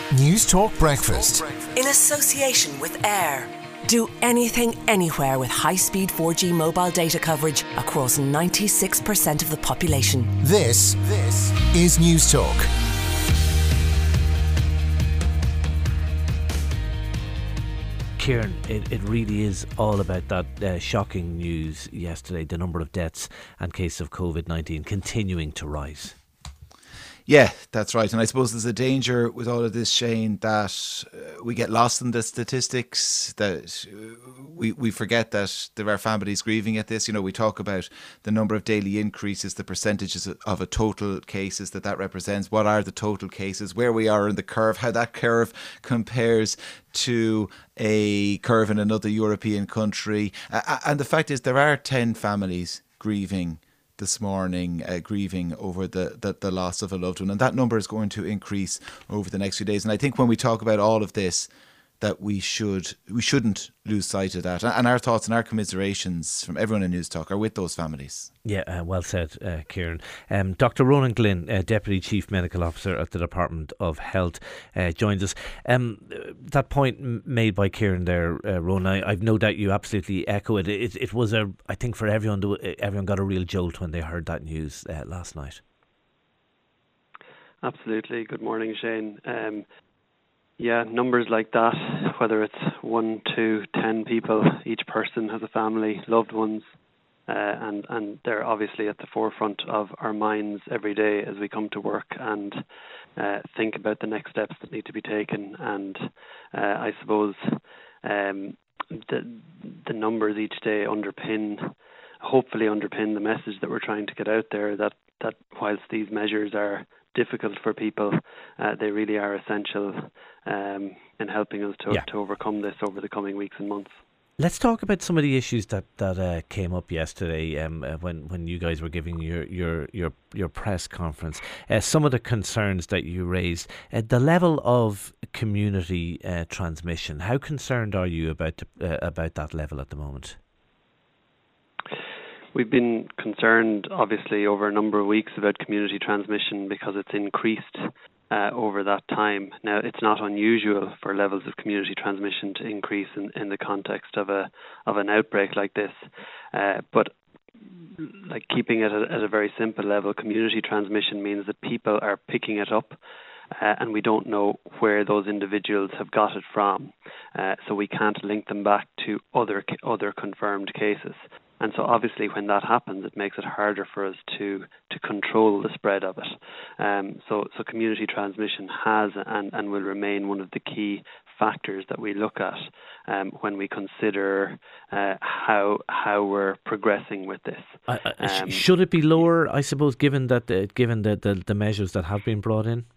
News Talk Breakfast. In association with Air. Do anything, anywhere with high-speed 4G mobile data coverage across 96% of the population. This is News Talk. Kieran, it really is all about that shocking news yesterday, the number of deaths and cases of COVID-19 continuing to rise. Yeah, that's right. And I suppose there's a danger with all of this, Shane, that we get lost in the statistics, that we forget that there are families grieving at this. You know, we talk about the number of daily increases, the percentages of a total cases that represents. What are the total cases, where we are in the curve, how that curve compares to a curve in another European country. And the fact is there are 10 families grieving this morning, grieving over the loss of a loved one, and that number is going to increase over the next few days. And I think when we talk about all of this, that we shouldn't lose sight of that, and our thoughts and our commiserations from everyone in News Talk are with those families. Yeah, well said, Kieran. Dr. Ronan Glynn, Deputy Chief Medical Officer at the Department of Health, joins us. That point made by Kieran there, Ronan, I've no doubt you absolutely echo it. It was, I think, for everyone got a real jolt when they heard that news last night. Absolutely. Good morning, Shane. Yeah, numbers like that, whether it's 1, 2, 10 people, each person has a family, loved ones, and they're obviously at the forefront of our minds every day as we come to work and think about the next steps that need to be taken. And I suppose the numbers each day hopefully underpin the message that we're trying to get out there, that whilst these measures are difficult for people, they really are essential in helping us to overcome this over the coming weeks and months. Let's talk about some of the issues that came up yesterday when you guys were giving your press conference. Some of the concerns that you raised, the level of community transmission. How concerned are you about that level at the moment? We've been concerned, obviously, over a number of weeks about community transmission because it's increased over that time. Now, it's not unusual for levels of community transmission to increase in the context of an outbreak like this, but like keeping it at a very simple level, community transmission means that people are picking it up. And we don't know where those individuals have got it from, so we can't link them back to other confirmed cases. And so obviously when that happens, it makes it harder for us to control the spread of it. So community transmission has and will remain one of the key factors that we look at when we consider how we're progressing with this. Should it be lower, I suppose, given the measures that have been brought in?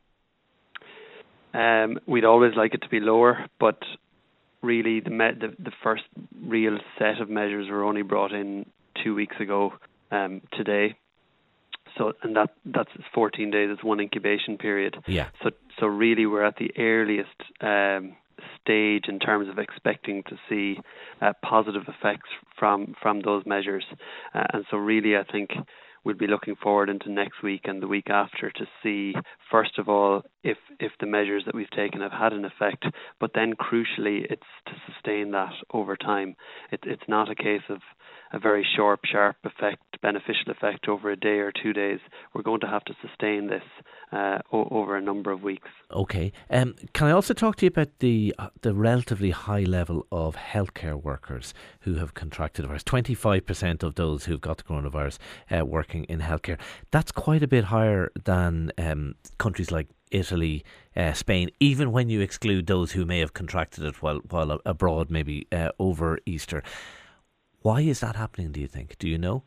We'd always like it to be lower, but really the first real set of measures were only brought in 2 weeks ago today. So, and that's 14 days, it's one incubation period. Yeah. So really we're at the earliest stage in terms of expecting to see positive effects from those measures. And so really I think we'll be looking forward into next week and the week after to see, first of all, if the measures that we've taken have had an effect, but then crucially it's to sustain that over time. It's not a case of a very sharp effect, beneficial effect over a day or 2 days. We're going to have to sustain this over a number of weeks. Okay. Can I also talk to you about the relatively high level of healthcare workers who have contracted the virus? 25% of those who've got the coronavirus working in healthcare. That's quite a bit higher than countries like Italy, Spain, even when you exclude those who may have contracted it while abroad, maybe over Easter. Why is that happening, do you think? Do you know?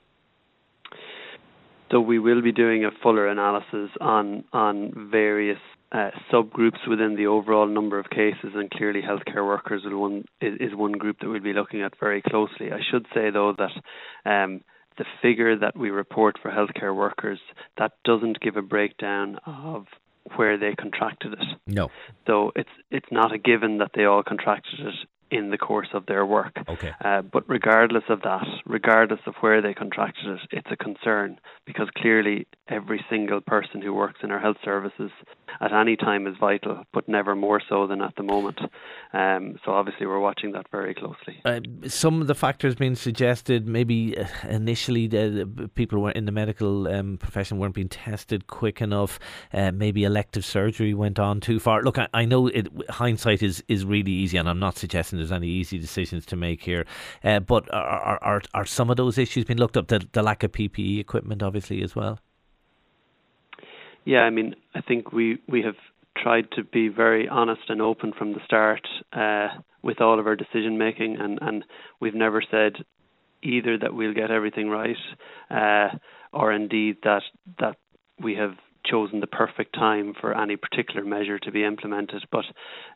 So we will be doing a fuller analysis on various subgroups within the overall number of cases, and clearly healthcare workers is one group that we'll be looking at very closely. I should say, though, that the figure that we report for healthcare workers, that doesn't give a breakdown of where they contracted it. No. So it's not a given that they all contracted it in the course of their work. Okay. But regardless of that, regardless of where they contracted it, it's a concern, because clearly every single person who works in our health services at any time is vital, but never more so than at the moment. So obviously we're watching that very closely. Some of the factors being suggested, maybe initially people were in the medical profession weren't being tested quick enough. Maybe elective surgery went on too far. Look, I know hindsight is really easy, and I'm not suggesting there's any easy decisions to make here. But are some of those issues being looked up? The lack of PPE equipment, obviously, as well. Yeah, I mean, I think we have tried to be very honest and open from the start with all of our decision making, and we've never said either that we'll get everything right, or indeed that we have chosen the perfect time for any particular measure to be implemented. But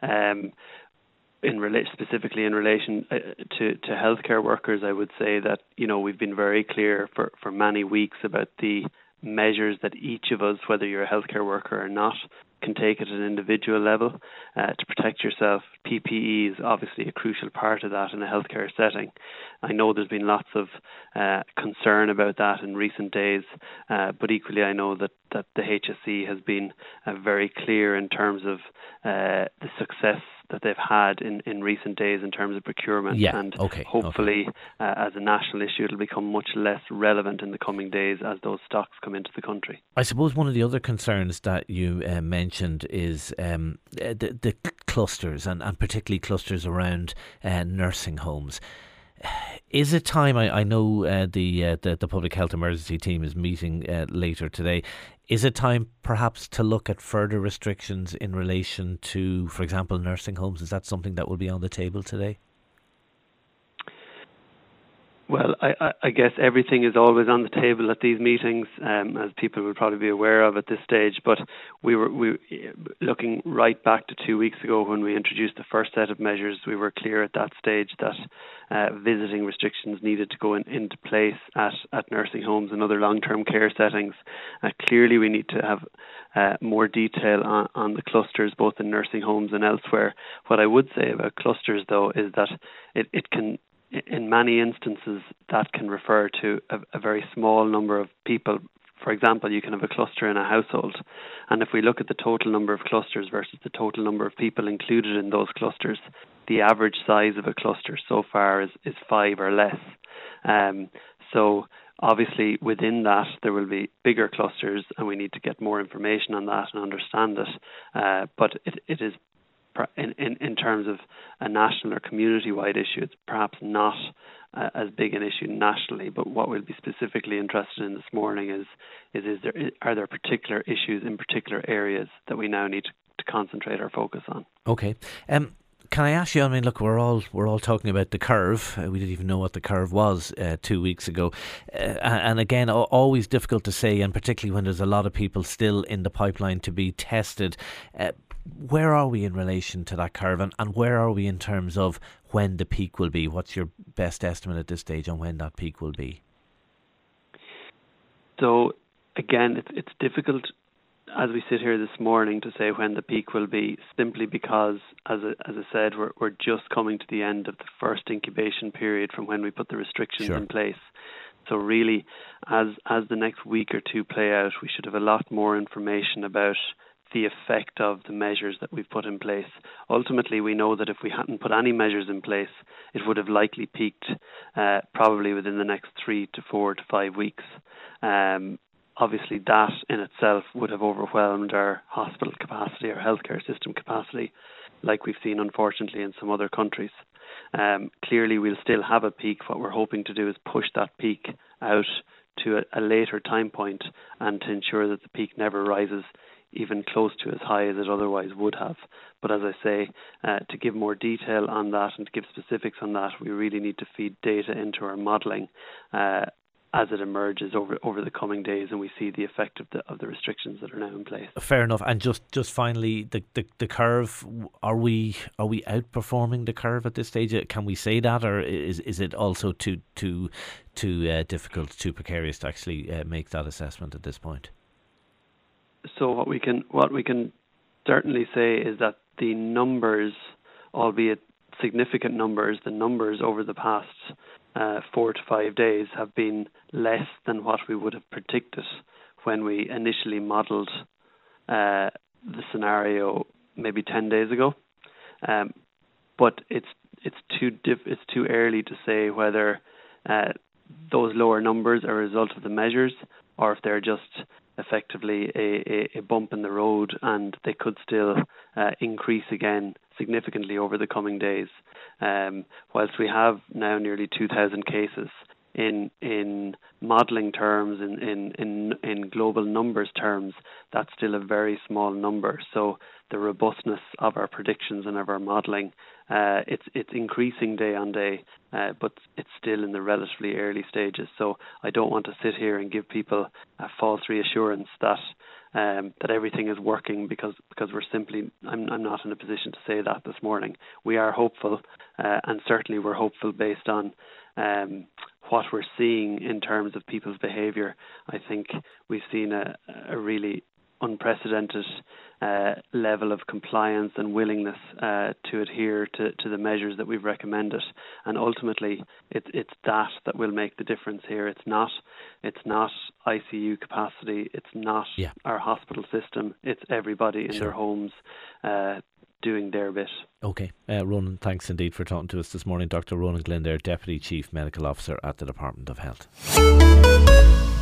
specifically in relation to healthcare workers, I would say that, you know, we've been very clear for many weeks about the measures that each of us, whether you're a healthcare worker or not, can take at an individual level to protect yourself. PPE is obviously a crucial part of that in a healthcare setting. I know there's been lots of concern about that in recent days, but equally I know that the HSE has been very clear in terms of the success that they've had in recent days in terms of procurement. Yeah, and okay, hopefully as a national issue it'll become much less relevant in the coming days as those stocks come into the country. I suppose one of the other concerns that you mentioned is the clusters, and particularly clusters around nursing homes. Is it time? I know the public health emergency team is meeting later today. Is it time perhaps to look at further restrictions in relation to, for example, nursing homes? Is that something that will be on the table today? Well, I guess everything is always on the table at these meetings, as people will probably be aware of at this stage. But we were looking right back to 2 weeks ago when we introduced the first set of measures. We were clear at that stage that visiting restrictions needed to go into place at nursing homes and other long-term care settings. Clearly, we need to have more detail on the clusters, both in nursing homes and elsewhere. What I would say about clusters, though, is that it can, in many instances, that can refer to a very small number of people. For example, you can have a cluster in a household, and if we look at the total number of clusters versus the total number of people included in those clusters, the average size of a cluster so far is 5 or less. So obviously within that there will be bigger clusters, and we need to get more information on that and understand it. But it is, in terms of a national or community-wide issue, it's perhaps not as big an issue nationally. But what we'll be specifically interested in this morning are there particular issues in particular areas that we now need to concentrate our focus on. Okay. Can I ask you, I mean, look, we're all talking about the curve. We didn't even know what the curve was 2 weeks ago. And again, always difficult to say, and particularly when there's a lot of people still in the pipeline to be tested. Where are we in relation to that curve, and where are we in terms of when the peak will be? What's your best estimate at this stage on when that peak will be? So again, it's difficult as we sit here this morning to say when the peak will be, simply because, as I said, we're just coming to the end of the first incubation period from when we put the restrictions in place. So really, as the next week or two play out, we should have a lot more information about the effect of the measures that we've put in place. Ultimately, we know that if we hadn't put any measures in place, it would have likely peaked probably within the next 3 to 4 to 5 weeks. Obviously, that in itself would have overwhelmed our hospital capacity, our healthcare system capacity, like we've seen, unfortunately, in some other countries. Clearly, we'll still have a peak. What we're hoping to do is push that peak out to a later time point, and to ensure that the peak never rises even close to as high as it otherwise would have. But as I say, to give more detail on that and to give specifics on that, we really need to feed data into our modelling as it emerges over the coming days, and we see the effect of the restrictions that are now in place. Fair enough. And just finally, the curve, are we outperforming the curve at this stage? Can we say that, or is it also too difficult, too precarious to actually make that assessment at this point? So what we can certainly say is that the numbers, albeit significant numbers. The numbers over the past 4 to 5 days have been less than what we would have predicted when we initially modelled the scenario maybe 10 days ago. But it's too early to say whether those lower numbers are a result of the measures or if they're just effectively a bump in the road, and they could still increase again significantly over the coming days. Whilst we have now nearly 2,000 cases, in modelling terms, in global numbers terms, that's still a very small number. So the robustness of our predictions and of our modelling, it's increasing day on day, but it's still in the relatively early stages. So I don't want to sit here and give people a false reassurance that everything is working, because we're simply, I'm not in a position to say that this morning. We are hopeful, and certainly we're hopeful based on what we're seeing in terms of people's behaviour. I think we've seen a really unprecedented level of compliance and willingness to adhere to the measures that we've recommended, and ultimately it's that will make the difference here. It's not ICU capacity, it's not our hospital system, it's everybody in their homes doing their bit. Okay, Ronan, thanks indeed for talking to us this morning. Dr. Ronan Glynn there, Deputy Chief Medical Officer at the Department of Health.